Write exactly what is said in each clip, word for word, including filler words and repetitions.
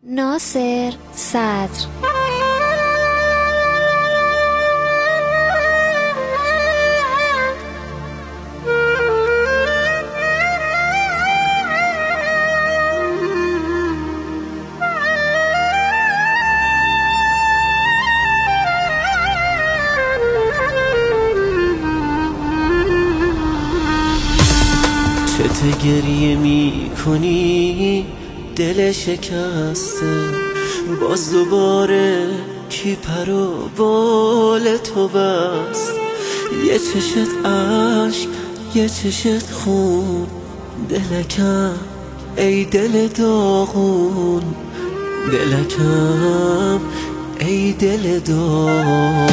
ناصر صدر. چته گریه می کنی دل شکسته، باز دوباره کی پر و بال تو بست. یه چشت عشق یه چشت خون، دلکم ای دل داغون، دلکم ای دل داغون.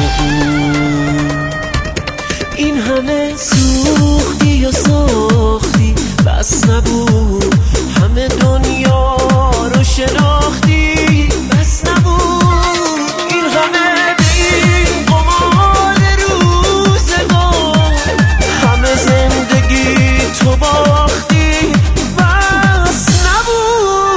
این همه سوختی و ساختی بس نبود، همه دنیا رو شناختی بس نبود. این همه به این قمار روزگار، همه زندگی تو باختی بس نبود.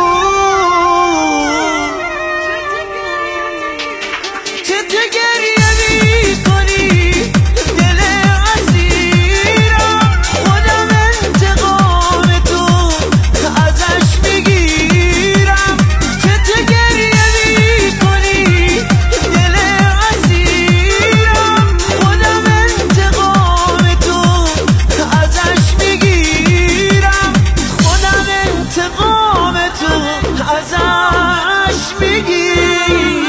چته گریه می کنی دل اسیرم، خودم انتقام تو ازش میگیرم. چته گریه می کنی دل اسیرم، خودم انتقام تو ازش میگیرم، خودم انتقام تو ازش میگیرم.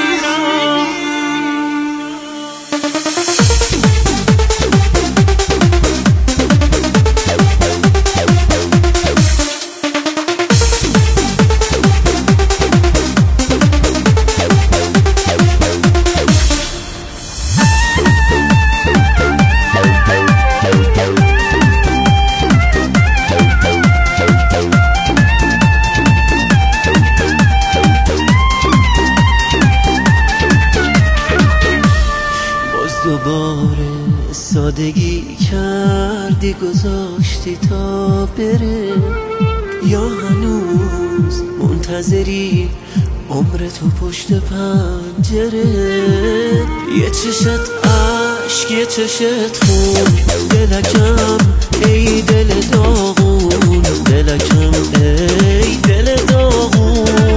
دوباره سادگی کردی گذاشتی تا بره، یا هنوز منتظری عمر تو پشت پنجره؟ یه چشت عشق یه چشت خون، دلکم ای دل داغون، دلکم ای دل داغون.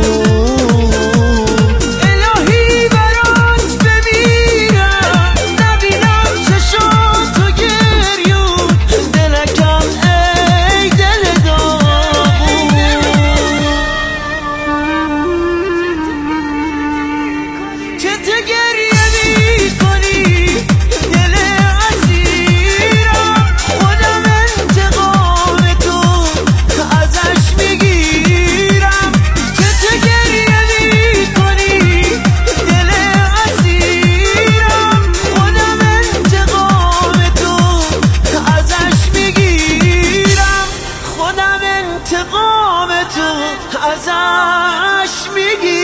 انتقام تو ازش میگی.